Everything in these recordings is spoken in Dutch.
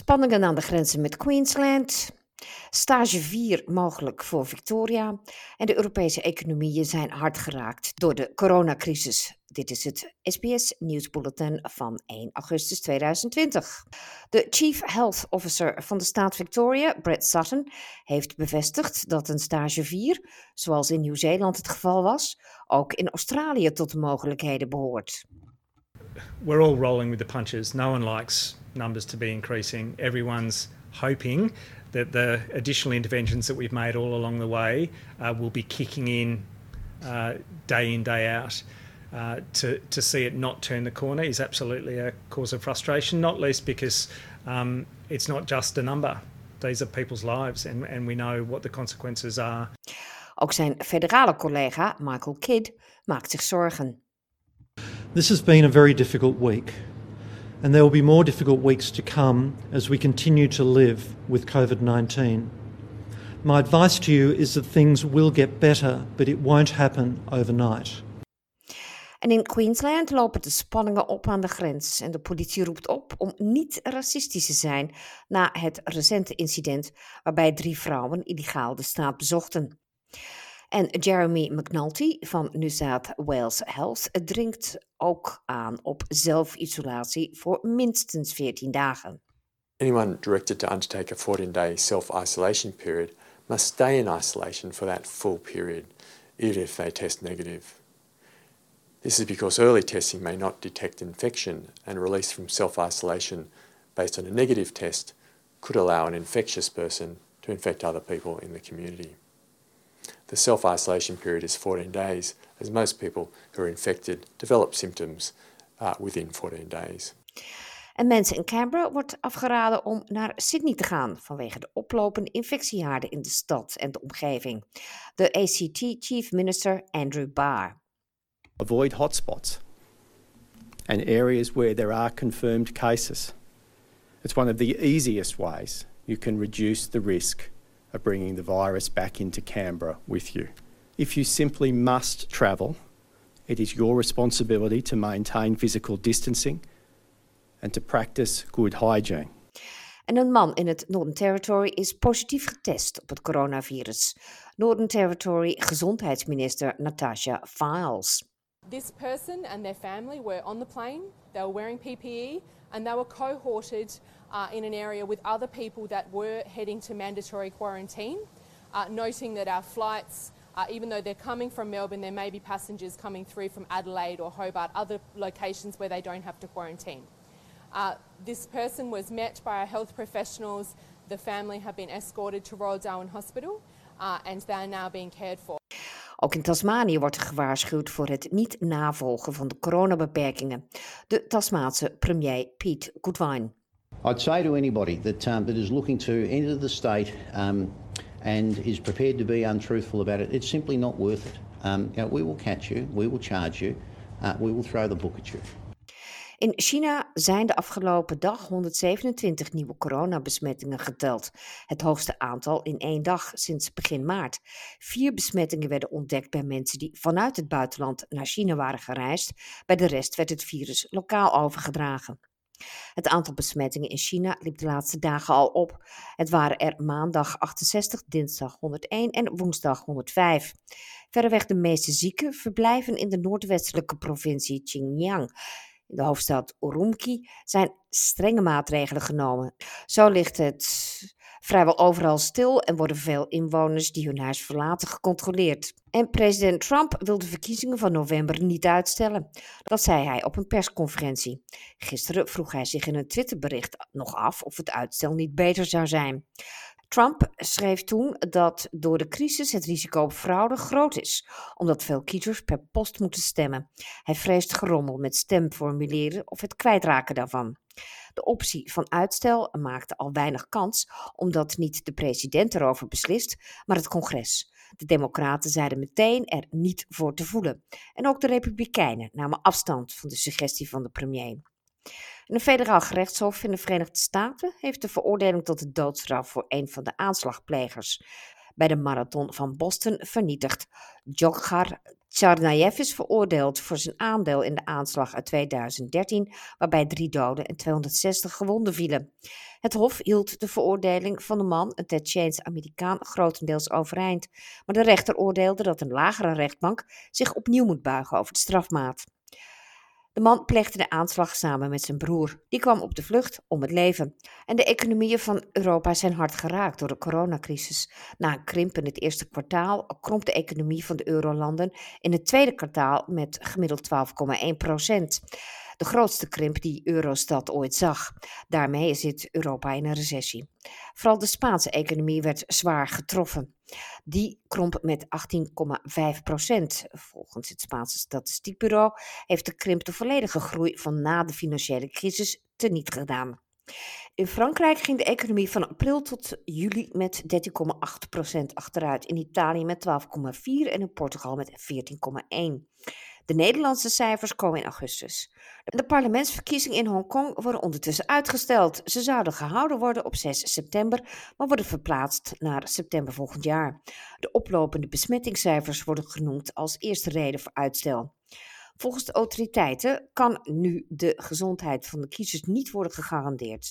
Spanningen aan de grenzen met Queensland. Stage 4 mogelijk voor Victoria. En de Europese economieën zijn hard geraakt door de coronacrisis. Dit is het SBS Nieuwsbulletin van 1 augustus 2020. De Chief Health Officer van de staat Victoria, Brett Sutton, heeft bevestigd dat een stage 4, zoals in Nieuw-Zeeland het geval was, ook in Australië tot de mogelijkheden behoort. We're all rolling with the punches. No one likes numbers to be increasing. Everyone's hoping that the additional interventions that we've made all along the way will be kicking in, day out. To see it not turn the corner is absolutely a cause of frustration, not least because it's not just a number. These are people's lives and we know what the consequences are. Ook zijn federale collega Michael Kidd maakt zich zorgen. This has been a very difficult week, and there will be more difficult weeks to come as we continue to live with COVID-19. My advice to you is that things will get better, but it won't happen overnight. En in Queensland lopen de spanningen op aan de grens en de politie roept op om niet racistisch te zijn na het recente incident waarbij 3 vrouwen illegaal de staat bezochten. En Jeremy McNulty van New South Wales Health dringt ook aan op zelfisolatie voor minstens 14 dagen. Anyone directed to undertake a 14-day self-isolation period must stay in isolation for that full period, even if they test negative. This is because early testing may not detect infection, and release from self-isolation based on a negative test could allow an infectious person to infect other people in the community. The self-isolation period is 14 days, as most people who are infected develop symptoms within 14 days. En mensen in Canberra wordt afgeraden om naar Sydney te gaan vanwege de oplopende infectiehaarden in de stad en de omgeving. De ACT Chief Minister Andrew Barr. Avoid hotspots and areas where there are confirmed cases. It's one of the easiest ways you can reduce the risk of bringing the virus back into Canberra with you. If you simply must travel, it is your responsibility to maintain physical distancing and to practice good hygiene. En een man in het Northern Territory is positief getest op het coronavirus. Northern Territory gezondheidsminister Natasha Files. This person and their family were on the plane, they were wearing PPE and they were cohorted in an area with other people that were heading to mandatory quarantine, noting that our flights, even though they're coming from Melbourne, there may be passengers coming through from Adelaide or Hobart, other locations where they don't have to quarantine. This person was met by our health professionals. The family have been escorted to Royal Darwin Hospital and they are now being cared for. Ook in Tasmanië wordt er gewaarschuwd voor het niet navolgen van de coronabeperkingen. De Tasmaanse premier Pete Goodwin. I'd say to anybody that is looking to enter the state and is prepared to be untruthful about it, it's simply not worth it. We will catch you, we will charge you, we will throw the book at you. In China zijn de afgelopen dag 127 nieuwe coronabesmettingen geteld. Het hoogste aantal in 1 dag sinds begin maart. 4 besmettingen werden ontdekt bij mensen die vanuit het buitenland naar China waren gereisd. Bij de rest werd het virus lokaal overgedragen. Het aantal besmettingen in China liep de laatste dagen al op. Het waren er maandag 68, dinsdag 101 en woensdag 105. Verreweg de meeste zieken verblijven in de noordwestelijke provincie Xinjiang. In de hoofdstad Urumqi zijn strenge maatregelen genomen. Zo ligt het vrijwel overal stil en worden veel inwoners die hun huis verlaten gecontroleerd. En president Trump wil de verkiezingen van november niet uitstellen. Dat zei hij op een persconferentie. Gisteren vroeg hij zich in een Twitterbericht nog af of het uitstel niet beter zou zijn. Trump schreef toen dat door de crisis het risico op fraude groot is, omdat veel kiezers per post moeten stemmen. Hij vreest gerommel met stemformulieren of het kwijtraken daarvan. De optie van uitstel maakte al weinig kans, omdat niet de president erover beslist, maar het congres. De Democraten zeiden meteen er niet voor te voelen. En ook de Republikeinen namen afstand van de suggestie van de premier. Een federaal gerechtshof in de Verenigde Staten heeft de veroordeling tot de doodstraf voor een van de aanslagplegers bij de marathon van Boston vernietigd. Djokhar Tsarnaev is veroordeeld voor zijn aandeel in de aanslag uit 2013, waarbij 3 doden en 260 gewonden vielen. Het Hof hield de veroordeling van de man, een Tsjetsjeense Amerikaan, grotendeels overeind. Maar de rechter oordeelde dat een lagere rechtbank zich opnieuw moet buigen over de strafmaat. De man pleegde de aanslag samen met zijn broer. Die kwam op de vlucht om het leven. En de economieën van Europa zijn hard geraakt door de coronacrisis. Na een krimp in het eerste kwartaal kromp de economie van de eurolanden in het tweede kwartaal met gemiddeld 12,1%. De grootste krimp die Eurostat ooit zag. Daarmee zit Europa in een recessie. Vooral de Spaanse economie werd zwaar getroffen. Die kromp met 18,5%. Volgens het Spaanse statistiekbureau heeft de krimp de volledige groei van na de financiële crisis teniet gedaan. In Frankrijk ging de economie van april tot juli met 13,8% achteruit. In Italië met 12,4% en in Portugal met 14,1%. De Nederlandse cijfers komen in augustus. De parlementsverkiezingen in Hongkong worden ondertussen uitgesteld. Ze zouden gehouden worden op 6 september, maar worden verplaatst naar september volgend jaar. De oplopende besmettingscijfers worden genoemd als eerste reden voor uitstel. Volgens de autoriteiten kan nu de gezondheid van de kiezers niet worden gegarandeerd.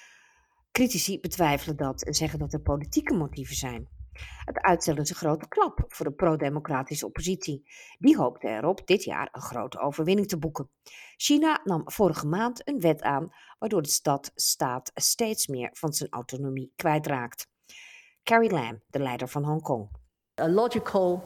Critici betwijfelen dat en zeggen dat er politieke motieven zijn. Het uitstel is een grote klap voor de pro-democratische oppositie. Die hoopte erop dit jaar een grote overwinning te boeken. China nam vorige maand een wet aan waardoor de staat steeds meer van zijn autonomie kwijtraakt. Carrie Lam, de leider van Hongkong. A logical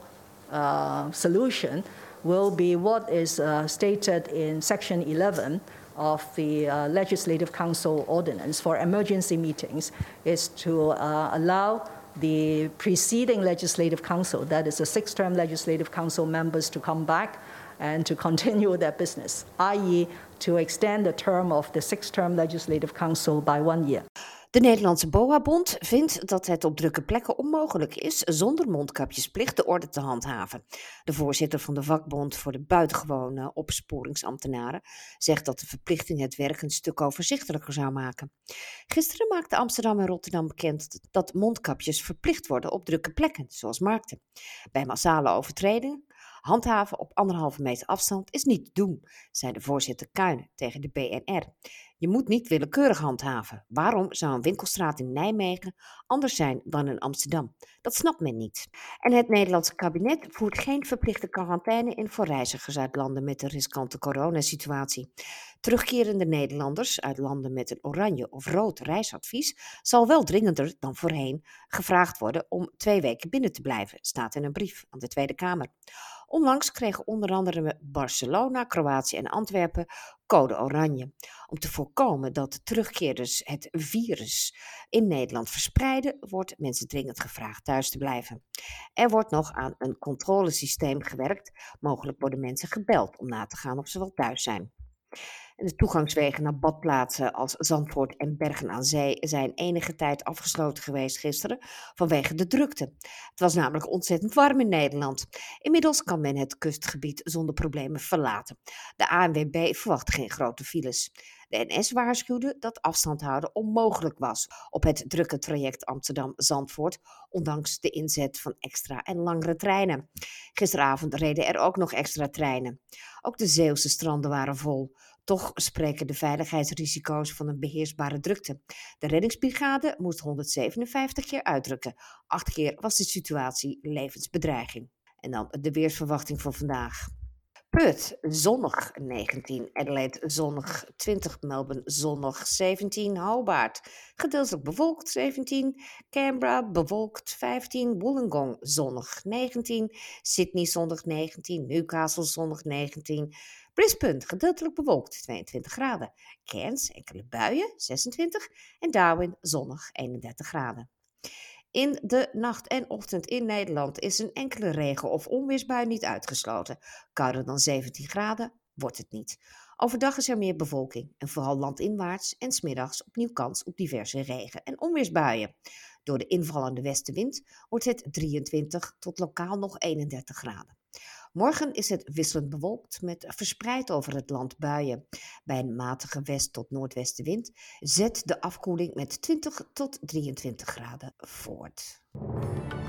solution will be what is stated in Section 11 of the Legislative Council Ordinance for emergency meetings, is to allow the preceding Legislative Council, that is the 6th-term Legislative Council members, to come back and to continue their business, i.e. to extend the term of the 6th-term Legislative Council by 1 year. De Nederlandse BOA-bond vindt dat het op drukke plekken onmogelijk is zonder mondkapjesplicht de orde te handhaven. De voorzitter van de vakbond voor de buitengewone opsporingsambtenaren zegt dat de verplichting het werk een stuk overzichtelijker zou maken. Gisteren maakten Amsterdam en Rotterdam bekend dat mondkapjes verplicht worden op drukke plekken, zoals markten. Bij massale overtredingen handhaven op 1,5 meter afstand is niet te doen, zei de voorzitter Kuijnen tegen de BNR. Je moet niet willekeurig handhaven. Waarom zou een winkelstraat in Nijmegen anders zijn dan in Amsterdam? Dat snapt men niet. En het Nederlandse kabinet voert geen verplichte quarantaine in voor reizigers uit landen met een riskante coronasituatie. Terugkerende Nederlanders uit landen met een oranje of rood reisadvies zal wel dringender dan voorheen gevraagd worden om 2 weken binnen te blijven, staat in een brief aan de Tweede Kamer. Onlangs kregen onder andere Barcelona, Kroatië en Antwerpen code oranje. Om te voorkomen dat terugkeerders het virus in Nederland verspreiden, wordt mensen dringend gevraagd thuis te blijven. Er wordt nog aan een controlesysteem gewerkt. Mogelijk worden mensen gebeld om na te gaan of ze wel thuis zijn. En de toegangswegen naar badplaatsen als Zandvoort en Bergen aan Zee zijn enige tijd afgesloten geweest gisteren vanwege de drukte. Het was namelijk ontzettend warm in Nederland. Inmiddels kan men het kustgebied zonder problemen verlaten. De ANWB verwacht geen grote files. De NS waarschuwde dat afstand houden onmogelijk was op het drukke traject Amsterdam-Zandvoort, ondanks de inzet van extra en langere treinen. Gisteravond reden er ook nog extra treinen. Ook de Zeeuwse stranden waren vol. Toch spreken de veiligheidsrisico's van een beheersbare drukte. De reddingsbrigade moest 157 keer uitrukken. 8 keer was de situatie levensbedreiging. En dan de weersverwachting voor vandaag. Perth, zonnig 19. Adelaide, zonnig 20. Melbourne, zonnig 17. Hobart, gedeeltelijk bewolkt 17. Canberra, bewolkt 15. Wollongong, zonnig 19. Sydney, zonnig 19. Newcastle, zonnig 19. Brisbane, gedeeltelijk bewolkt 22 graden. Cairns, enkele buien 26. En Darwin, zonnig 31 graden. In de nacht en ochtend in Nederland is een enkele regen- of onweersbui niet uitgesloten. Kouder dan 17 graden wordt het niet. Overdag is er meer bewolking en vooral landinwaarts en 's middags opnieuw kans op diverse regen- en onweersbuien. Door de invallende westenwind wordt het 23 tot lokaal nog 31 graden. Morgen is het wisselend bewolkt met verspreid over het land buien. Bij een matige west- tot noordwestenwind zet de afkoeling met 20 tot 23 graden voort.